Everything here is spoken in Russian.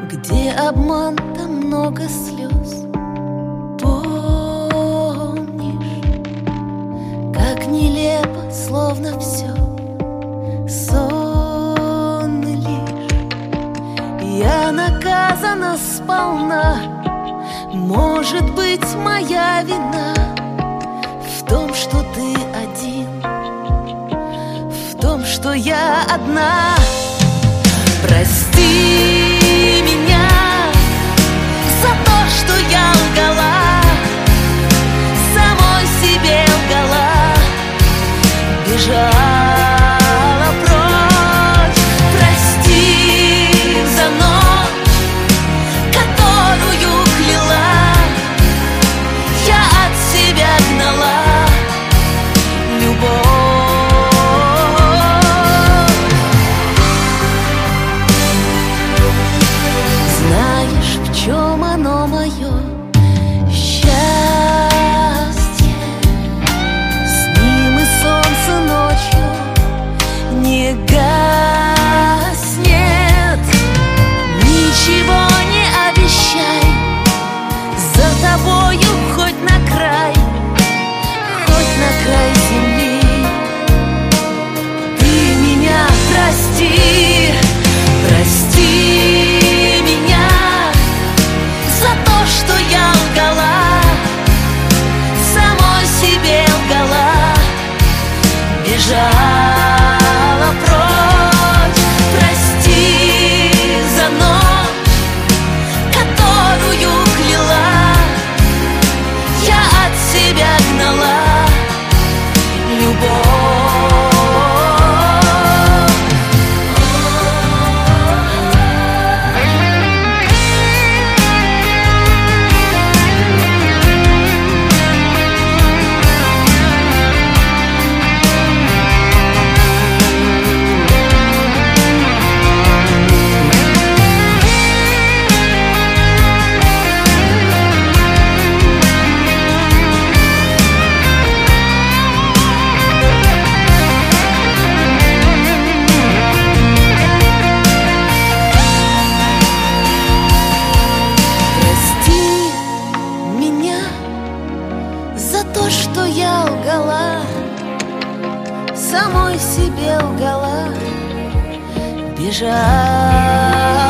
Где обман, там много слез. Помнишь, как нелепо, словно все сон лишь. Я наказана сполна. Может быть, моя вина в том, что ты один, в том, что я одна. Прости меня за то, что я лгала, самой себе лгала, бежала прочь. Прости за ночь, которую кляла, я от себя гнала любовь. В чем оно мое счастье? С ним и солнце ночью не гаснет. Ничего не обещай, за тобою хоть на край земли. Ты меня прости, прости меня за то, что я лгала, самой себе лгала, бежала прочь. Прости за ночь, которую кляла, я от себя гнала любовь. За то, что я лгала, самой себе лгала, бежала